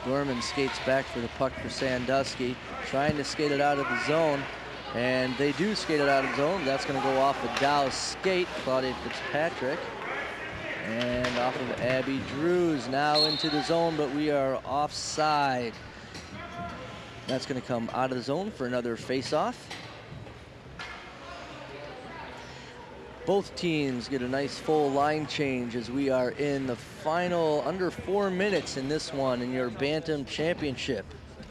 Gorman skates back for the puck for Sandusky, trying to skate it out of the zone. And they do skate it out of the zone. That's going to go off of Dow's skate, Claudia Fitzpatrick. And off of Abby Drews, now into the zone, but we are offside. That's going to come out of the zone for another face-off. Both teams get a nice full line change as we are in the final under 4 minutes in this one in your Bantam Championship.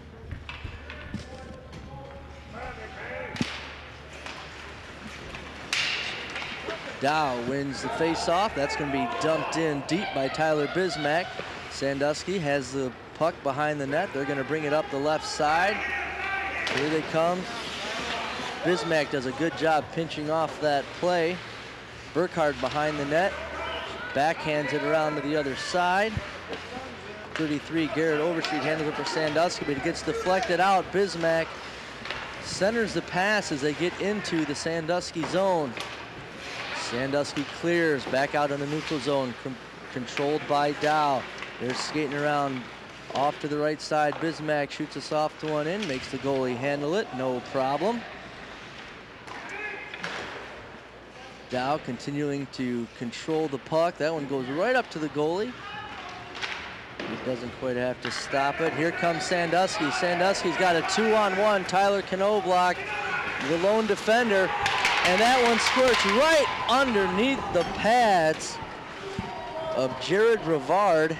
Dow wins the face-off. That's going to be dumped in deep by Tyler Bismack. Sandusky has the puck behind the net. They're going to bring it up the left side. Here they come. Bismack does a good job pinching off that play. Burkhardt behind the net. Backhands it around to the other side. 33, Garrett Overstreet handles it for Sandusky, but it gets deflected out. Bismack centers the pass as they get into the Sandusky zone. Sandusky clears back out in the neutral zone, controlled by Dow. They're skating around off to the right side. Bismack shoots a soft one in, makes the goalie handle it, no problem. Dow continuing to control the puck. That one goes right up to the goalie. He doesn't quite have to stop it. Here comes Sandusky. Sandusky's got a 2-on-1. Tyler Knobloch, the lone defender. And that one squirts right underneath the pads of Jared Rivard.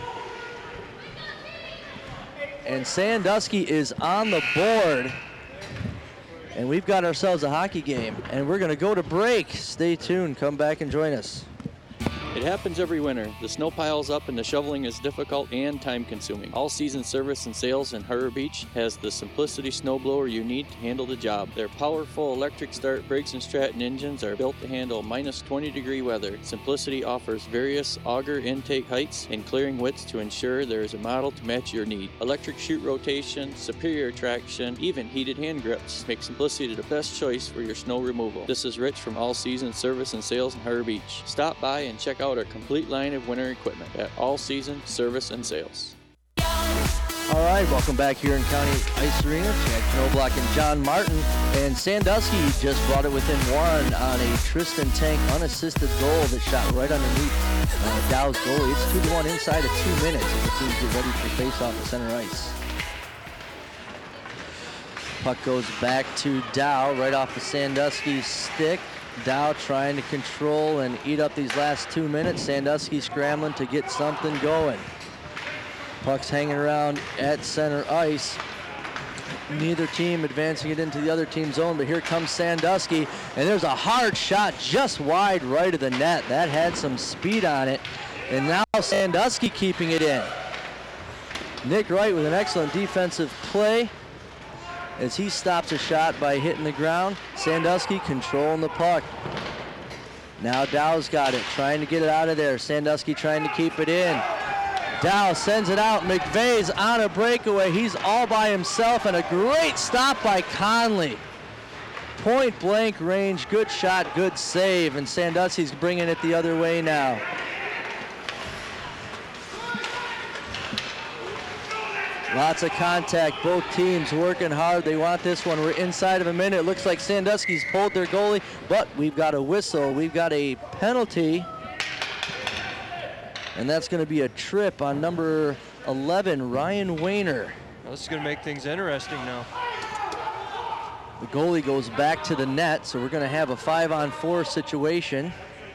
And Sandusky is on the board. And we've got ourselves a hockey game. And we're going to go to break. Stay tuned. Come back and join us. It happens every winter. The snow piles up and the shoveling is difficult and time-consuming. All Season Service and Sales in Harbor Beach has the Simplicity snowblower you need to handle the job. Their powerful electric start Briggs & Stratton engines are built to handle minus 20-degree weather. Simplicity offers various auger intake heights and clearing widths to ensure there is a model to match your need. Electric chute rotation, superior traction, even heated hand grips make Simplicity the best choice for your snow removal. This is Rich from All Season Service and Sales in Harbor Beach. Stop by and check out our complete line of winter equipment at All Season Service and Sales. All right, welcome back here in County Ice Arena. Chad Knobloch and John Martin. And Sandusky just brought it within one on a Tristan Tank unassisted goal that shot right underneath Dow's goalie. It's 2-1 inside of 2 minutes as the teams get ready for face-off at center ice. Puck goes back to Dow right off the Sandusky stick. Dow trying to control and eat up these last 2 minutes. Sandusky scrambling to get something going. Puck's hanging around at center ice. Neither team advancing it into the other team's zone, but here comes Sandusky, and there's a hard shot just wide right of the net. That had some speed on it, and now Sandusky keeping it in. Nick Wright with an excellent defensive play as he stops a shot by hitting the ground. Sandusky controlling the puck. Now Dow's got it, trying to get it out of there. Sandusky trying to keep it in. Dow sends it out. McVeigh's on a breakaway. He's all by himself, and a great stop by Conley. Point blank range, good shot, good save, and Sandusky's bringing it the other way now. Lots of contact, both teams working hard. They want this one. We're inside of a minute. It looks like Sandusky's pulled their goalie, but we've got a whistle. We've got a penalty, and that's going to be a trip on number 11, Ryan Wayner. Well, this is going to make things interesting now. The goalie goes back to the net, so we're going to have a 5-on-4 situation.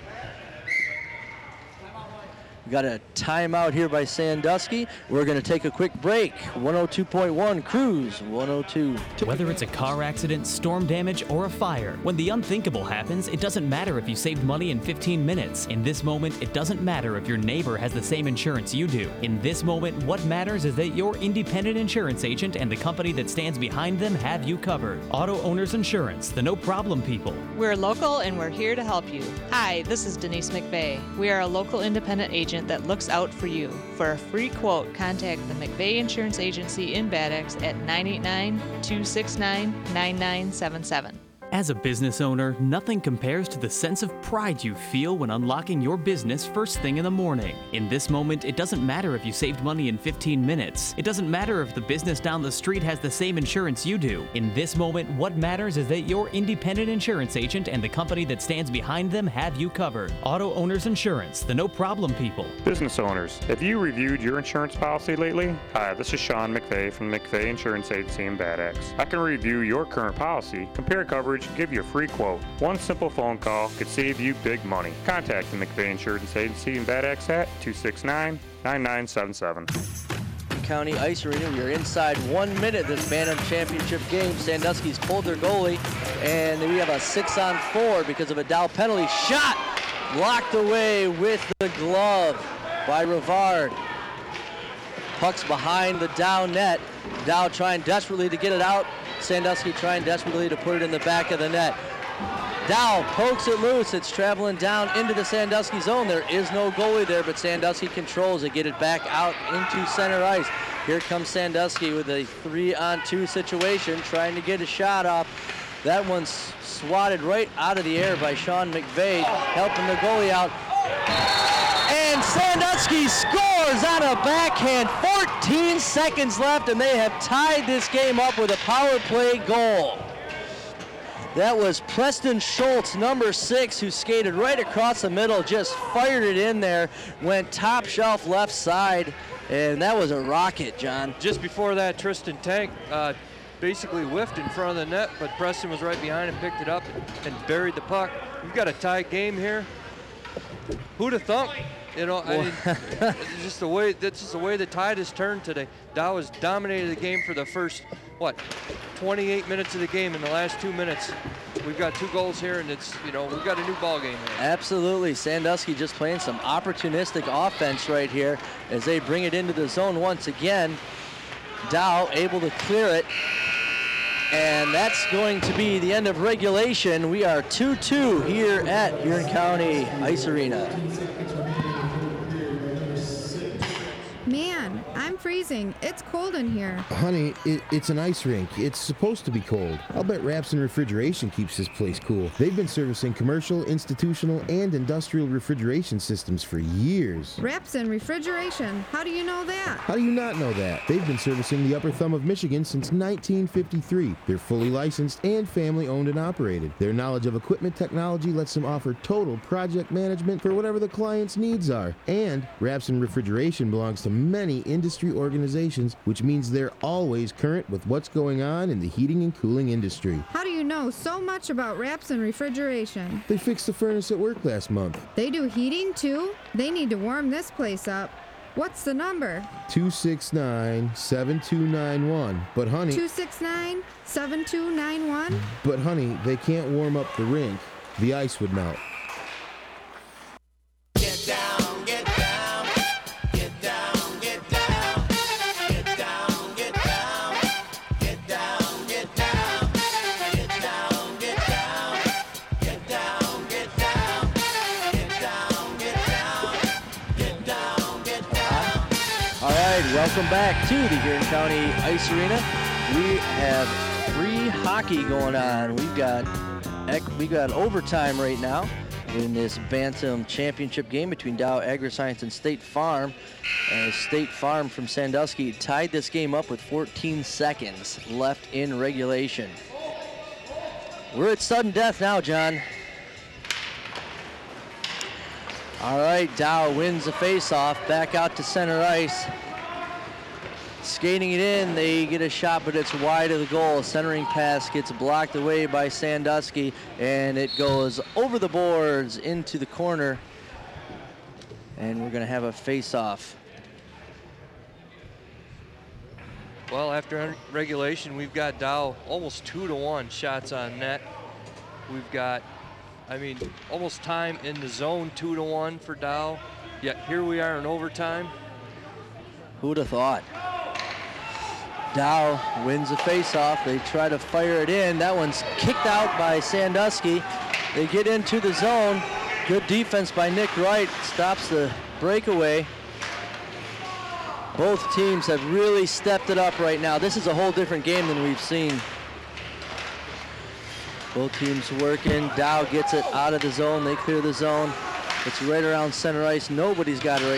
We got a timeout here by Sandusky. We're going to take a quick break. 102.1 Cruise 102. Whether it's a car accident, storm damage, or a fire, when the unthinkable happens, it doesn't matter if you saved money in 15 minutes. In this moment, it doesn't matter if your neighbor has the same insurance you do. In this moment, what matters is that your independent insurance agent and the company that stands behind them have you covered. Auto Owners Insurance, the no-problem people. We're local and we're here to help you. Hi, this is Denise McVeigh. We are a local independent agent that looks out for you. For a free quote, contact the McVeigh Insurance Agency in Bad Axe at 989-269-9977. As a business owner, nothing compares to the sense of pride you feel when unlocking your business first thing in the morning. In this moment, it doesn't matter if you saved money in 15 minutes. It doesn't matter if the business down the street has the same insurance you do. In this moment, what matters is that your independent insurance agent and the company that stands behind them have you covered. Auto Owners Insurance, the no-problem people. Business owners, have you reviewed your insurance policy lately? Hi, this is Sean McVeigh from the McVeigh Insurance Agency in Bad Axe. I can review your current policy, compare coverage, and give you a free quote. One simple phone call could save you big money. Contact the McVeigh Insurance Agency in Bad Axe at 269-9977. County Ice Arena. We are inside 1 minute of this Bantam Championship game. Sandusky's pulled their goalie, and we have a 6-on-4 because of a Dow penalty. Shot blocked away with the glove by Rivard. Puck's behind the Dow net. Dow trying desperately to get it out. Sandusky trying desperately to put it in the back of the net. Dow pokes it loose. It's traveling down into the Sandusky zone. There is no goalie there, but Sandusky controls it. Get it back out into center ice. Here comes Sandusky with a 3-on-2 situation, trying to get a shot off. That one's swatted right out of the air by Sean McVeigh, helping the goalie out. And Sandusky scores on a backhand. 14 seconds left, and they have tied this game up with a power play goal. That was Preston Schultz, number 6, who skated right across the middle, just fired it in there, went top shelf left side, and that was a rocket, John. Just before that, Tristan Tank basically whiffed in front of the net, but Preston was right behind and picked it up and buried the puck. We've got a tight game here. Who'd have thunk? You know, I mean, it's just the way. That's just the way the tide has turned today. Dow has dominated the game for the first 28 minutes of the game. In the last 2 minutes, we've got 2 goals here, and it's, you know, we've got a new ball game here. Absolutely, Sandusky just playing some opportunistic offense right here as they bring it into the zone once again. Dow able to clear it, and that's going to be the end of regulation. We are 2-2 here at Huron County Ice Arena. Man, I'm freezing. It's cold in here. Honey, it's an ice rink. It's supposed to be cold. I'll bet Rapson Refrigeration keeps this place cool. They've been servicing commercial, institutional, and industrial refrigeration systems for years. Rapson Refrigeration. How do you know that? How do you not know that? They've been servicing the Upper Thumb of Michigan since 1953. They're fully licensed and family-owned and operated. Their knowledge of equipment technology lets them offer total project management for whatever the client's needs are. And Rapson Refrigeration belongs to many industry organizations, which means they're always current with what's going on in the heating and cooling industry. How do you know so much about Rapson Refrigeration? They fixed the furnace at work last month. They do heating too? They need to warm this place up. What's the number? 269-7291. But honey... 269-7291? But honey, they can't warm up the rink. The ice would melt. Get down, get down, get down, get down, get down, get down, get down, get down, get down, get down, get down, get down, get down, get down, get down. All right, welcome back to the Huron County Ice Arena. We have free hockey going on. We've got overtime right now in this Bantam Championship game between Dow AgriScience and State Farm. State Farm from Sandusky tied this game up with 14 seconds left in regulation. We're at sudden death now, John. All right, Dow wins the face-off, back out to center ice. Skating it in, they get a shot, but it's wide of the goal. Centering pass gets blocked away by Sandusky, and it goes over the boards into the corner. And we're gonna have a face-off. Well, after regulation, we've got Dow almost 2-to-1 shots on net. We've got, I mean, almost time in the zone, 2-to-1 for Dow. Yet here we are in overtime. Who'd have thought? Dow wins the face-off. They try to fire it in. That one's kicked out by Sandusky. They get into the zone. Good defense by Nick Wright. Stops the breakaway. Both teams have really stepped it up right now. This is a whole different game than we've seen. Both teams working. Dow gets it out of the zone. They clear the zone. It's right around center ice. Nobody's got it right